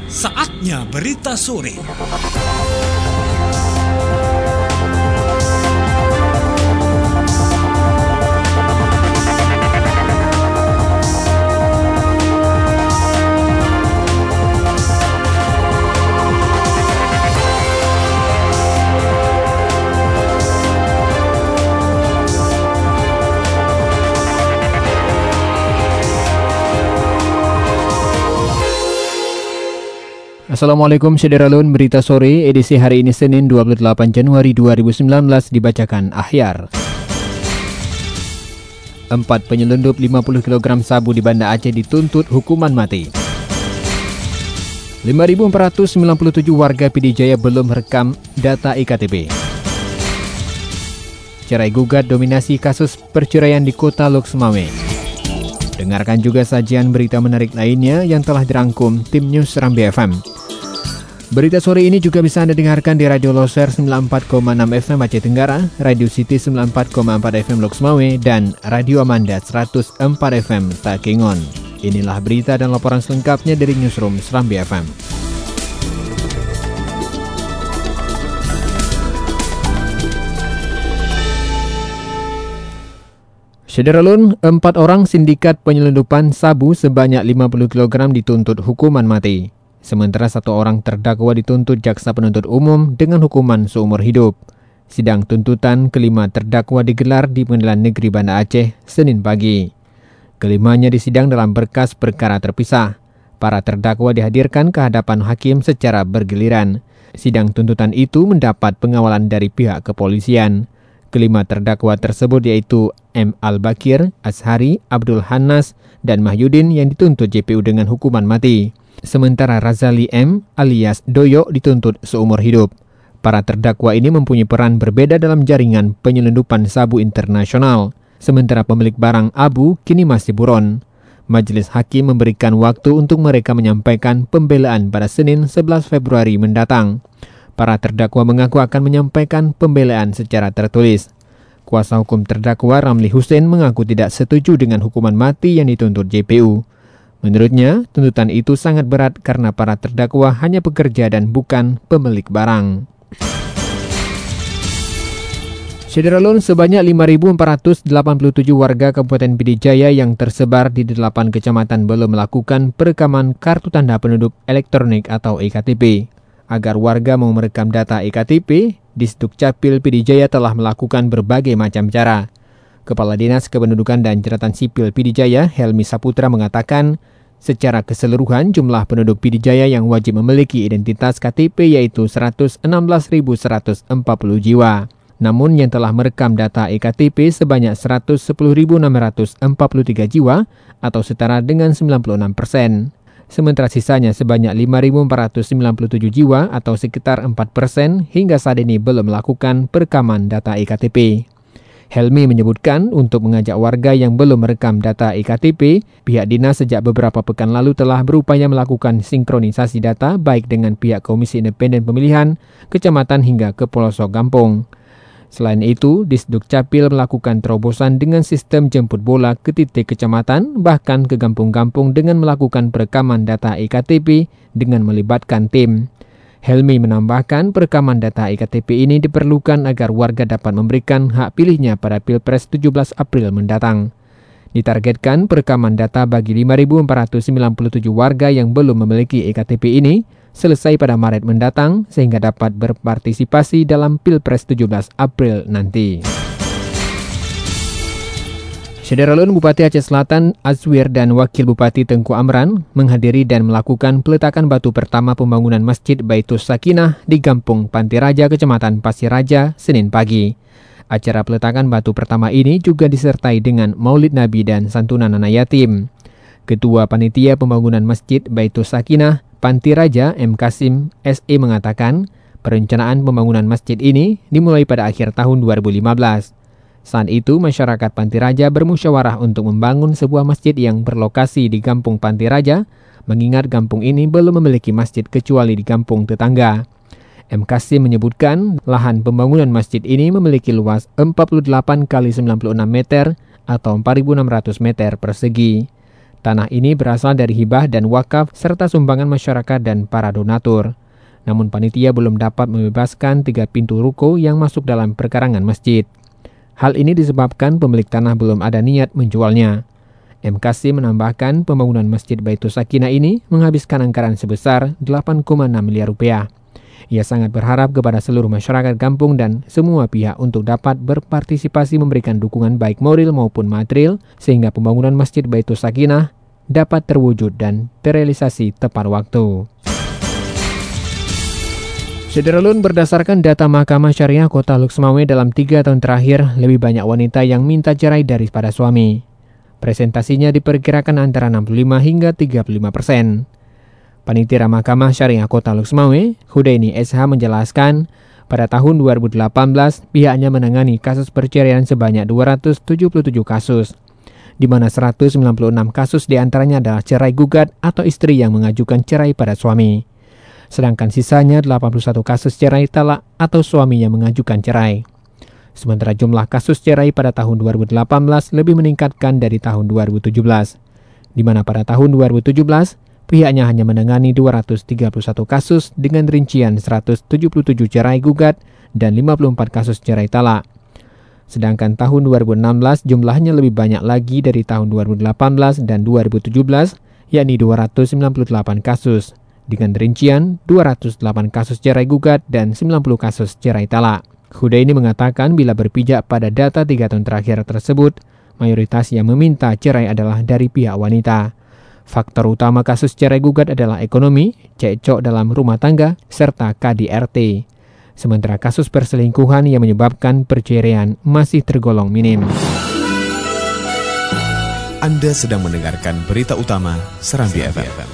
Saatnya berita sore. Assalamualaikum Syederalun, berita sore edisi hari ini Senin 28 Januari 2019 dibacakan Ahyar. 4 penyelundup 50 kg sabu di Banda Aceh dituntut hukuman mati. 5.497 warga PD Jaya belum merekam data IKTP. Cerai gugat dominasi kasus perceraian di kota Lok Sumawe. Dengarkan juga sajian berita menarik lainnya yang telah dirangkum tim News Serambi FM. Berita sore ini juga bisa Anda dengarkan di Radio Loser 94,6 FM Aceh Tenggara, Radio City 94,4 FM Lok Sumawe, dan Radio Amanda 104 FM Takengon. Inilah berita dan laporan selengkapnya dari Newsroom Serambi FM. Syederalun, 4 orang sindikat penyelundupan sabu sebanyak 50 kg dituntut hukuman mati. Sementara 1 orang terdakwa dituntut jaksa penuntut umum dengan hukuman seumur hidup. Sidang tuntutan kelima terdakwa digelar di Pengadilan Negeri Banda Aceh Senin pagi. Kelimanya disidang dalam berkas perkara terpisah. Para terdakwa dihadirkan ke hadapan hakim secara bergiliran. Sidang tuntutan itu mendapat pengawalan dari pihak kepolisian. Kelima terdakwa tersebut yaitu M. Al-Bakir, Ashari, Abdul Hannas, dan Mahyudin yang dituntut JPU dengan hukuman mati. Sementara Razali M. alias Doyo dituntut seumur hidup. Para terdakwa ini mempunyai peran berbeda dalam jaringan penyelundupan sabu internasional. Sementara pemilik barang abu kini masih buron. Majelis Hakim memberikan waktu untuk mereka menyampaikan pembelaan pada Senin 11 Februari mendatang. Para terdakwa mengaku akan menyampaikan pembelaan secara tertulis. Kuasa hukum terdakwa Ramli Hussein mengaku tidak setuju dengan hukuman mati yang dituntut JPU. Menurutnya, tuntutan itu sangat berat karena para terdakwa hanya pekerja dan bukan pemilik barang. Syederalun, sebanyak 5.487 warga Kabupaten PD Jaya yang tersebar di 8 kecamatan belum melakukan perekaman kartu tanda penduduk elektronik atau EKTP. Agar warga mau merekam data EKTP, Disdukcapil PD Jaya telah melakukan berbagai macam cara. Kepala Dinas Kependudukan dan Catatan Sipil PD Jaya, Helmi Saputra, mengatakan secara keseluruhan jumlah penduduk PD Jaya yang wajib memiliki identitas KTP yaitu 116.140 jiwa. Namun yang telah merekam data EKTP sebanyak 110.643 jiwa atau setara dengan 96%. Sementara sisanya sebanyak 5.497 jiwa atau sekitar 4% hingga saat ini belum melakukan perekaman data EKTP. Helmi menyebutkan untuk mengajak warga yang belum merekam data EKTP, pihak dinas sejak beberapa pekan lalu telah berupaya melakukan sinkronisasi data baik dengan pihak Komisi Independen Pemilihan, kecamatan hingga ke pelosok kampung. Selain itu, Disdukcapil melakukan terobosan dengan sistem jemput bola ke titik kecamatan, bahkan ke kampung-kampung dengan melakukan perekaman data EKTP dengan melibatkan tim. Helmi menambahkan perekaman data EKTP ini diperlukan agar warga dapat memberikan hak pilihnya pada Pilpres 17 April mendatang. Ditargetkan perekaman data bagi 5.497 warga yang belum memiliki EKTP ini selesai pada Maret mendatang sehingga dapat berpartisipasi dalam Pilpres 17 April nanti. Syederalun, Bupati Aceh Selatan Azwir dan Wakil Bupati Tengku Amran menghadiri dan melakukan peletakan batu pertama pembangunan Masjid Baitus Sakinah di Kampung Panti Raja, Kecamatan Pasir Raja, Senin pagi. Acara peletakan batu pertama ini juga disertai dengan Maulid Nabi dan santunan anak yatim. Ketua Panitia Pembangunan Masjid Baitus Sakinah Panti Raja M. Kasim SE mengatakan perencanaan pembangunan masjid ini dimulai pada akhir tahun 2015. Saat itu, masyarakat Panti Raja bermusyawarah untuk membangun sebuah masjid yang berlokasi di Kampung Panti Raja, mengingat kampung ini belum memiliki masjid kecuali di kampung tetangga. M. Kasim menyebutkan lahan pembangunan masjid ini memiliki luas 48 x 96 meter atau 4.600 meter persegi. Tanah ini berasal dari hibah dan wakaf serta sumbangan masyarakat dan para donatur. Namun panitia belum dapat membebaskan 3 pintu ruko yang masuk dalam perkarangan masjid. Hal ini disebabkan pemilik tanah belum ada niat menjualnya. M. Kasim menambahkan pembangunan Masjid Baitus Sakinah ini menghabiskan anggaran sebesar 8,6 miliar rupiah. Ia sangat berharap kepada seluruh masyarakat kampung dan semua pihak untuk dapat berpartisipasi memberikan dukungan baik moral maupun material sehingga pembangunan Masjid Baitus Sakinah dapat terwujud dan terrealisasi tepat waktu. Sederalun, berdasarkan data Mahkamah Syariah Kota Luxmawe dalam 3 tahun terakhir, lebih banyak wanita yang minta cerai daripada suami. Presentasinya diperkirakan antara 65 hingga 35%. Panitia Mahkamah Syariah Kota Luxmawe, Hudaini SH menjelaskan, pada tahun 2018 pihaknya menangani kasus perceraian sebanyak 277 kasus, di mana 196 kasus diantaranya adalah cerai gugat atau istri yang mengajukan cerai pada suami. Sedangkan sisanya 81 kasus cerai talak atau suami yang mengajukan cerai. Sementara jumlah kasus cerai pada tahun 2018 lebih meningkatkan dari tahun 2017, di mana pada tahun 2017 pihaknya hanya menangani 231 kasus dengan rincian 177 cerai gugat dan 54 kasus cerai talak. Sedangkan tahun 2016 jumlahnya lebih banyak lagi dari tahun 2018 dan 2017, yakni 298 kasus, dengan rincian 208 kasus cerai gugat dan 90 kasus cerai talak. Hudaini mengatakan bila berpijak pada data 3 tahun terakhir tersebut, mayoritas yang meminta cerai adalah dari pihak wanita. Faktor utama kasus cerai gugat adalah ekonomi, cekcok dalam rumah tangga, serta KDRT. Sementara kasus perselingkuhan yang menyebabkan perceraian masih tergolong minim. Anda sedang mendengarkan berita utama Serambi FM.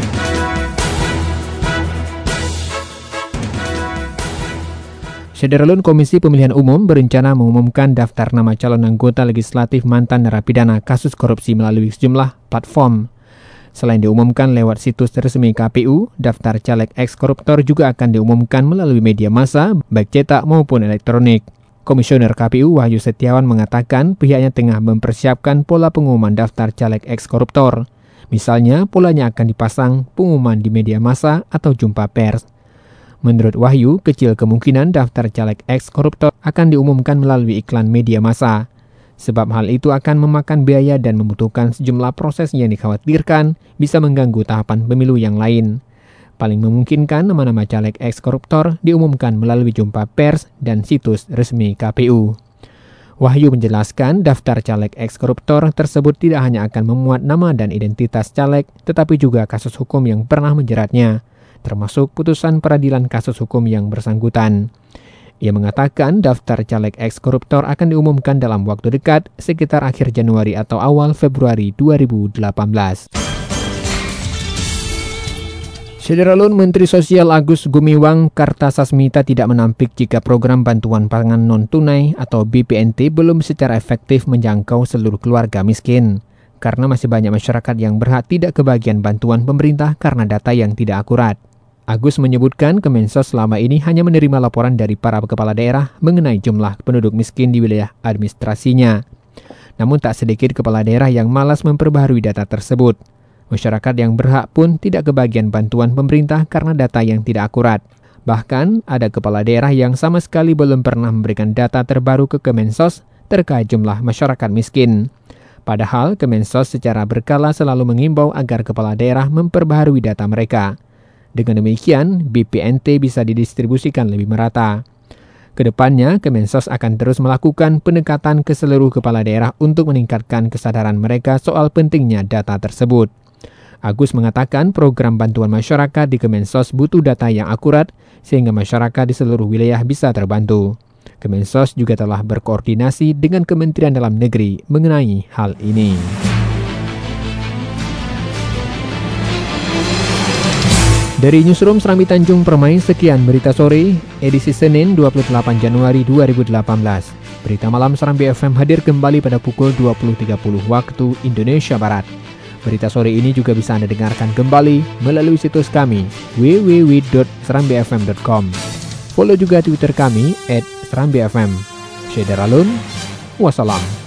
Sederalun, Komisi Pemilihan Umum berencana mengumumkan daftar nama calon anggota legislatif mantan narapidana kasus korupsi melalui sejumlah platform. Selain diumumkan lewat situs resmi KPU, daftar caleg eks-koruptor juga akan diumumkan melalui media massa, baik cetak maupun elektronik. Komisioner KPU Wahyu Setiawan mengatakan pihaknya tengah mempersiapkan pola pengumuman daftar caleg eks-koruptor. Misalnya, polanya akan dipasang pengumuman di media massa atau jumpa pers. Menurut Wahyu, kecil kemungkinan daftar caleg eks-koruptor akan diumumkan melalui iklan media massa. Sebab hal itu akan memakan biaya dan membutuhkan sejumlah proses yang dikhawatirkan bisa mengganggu tahapan pemilu yang lain. Paling memungkinkan nama-nama caleg eks-koruptor diumumkan melalui jumpa pers dan situs resmi KPU. Wahyu menjelaskan daftar caleg eks-koruptor tersebut tidak hanya akan memuat nama dan identitas caleg, tetapi juga kasus hukum yang pernah menjeratnya, termasuk putusan peradilan kasus hukum yang bersangkutan. Ia mengatakan daftar caleg eks-koruptor akan diumumkan dalam waktu dekat, sekitar akhir Januari atau awal Februari 2018. Sederalun, Menteri Sosial Agus Gumiwang Kartasasmita tidak menampik jika program bantuan pangan non-tunai atau BPNT belum secara efektif menjangkau seluruh keluarga miskin, karena masih banyak masyarakat yang berhak tidak kebagian bantuan pemerintah karena data yang tidak akurat. Agus menyebutkan Kemensos selama ini hanya menerima laporan dari para kepala daerah mengenai jumlah penduduk miskin di wilayah administrasinya. Namun tak sedikit kepala daerah yang malas memperbaharui data tersebut. Masyarakat yang berhak pun tidak kebagian bantuan pemerintah karena data yang tidak akurat. Bahkan ada kepala daerah yang sama sekali belum pernah memberikan data terbaru ke Kemensos terkait jumlah masyarakat miskin. Padahal Kemensos secara berkala selalu mengimbau agar kepala daerah memperbaharui data mereka. Dengan demikian, BPNT bisa didistribusikan lebih merata. Kedepannya, Kemensos akan terus melakukan pendekatan ke seluruh kepala daerah untuk meningkatkan kesadaran mereka soal pentingnya data tersebut. Agus mengatakan program bantuan masyarakat di Kemensos butuh data yang akurat sehingga masyarakat di seluruh wilayah bisa terbantu. Kemensos juga telah berkoordinasi dengan Kementerian Dalam Negeri mengenai hal ini. Dari Newsroom Serambi Tanjung Permai, sekian berita sore, edisi Senin 28 Januari 2018. Berita malam Serambi FM hadir kembali pada pukul 20.30 waktu Indonesia Barat. Berita sore ini juga bisa Anda dengarkan kembali melalui situs kami, www.serambifm.com. Follow juga Twitter kami, @serambifm. Sederalun, wassalam.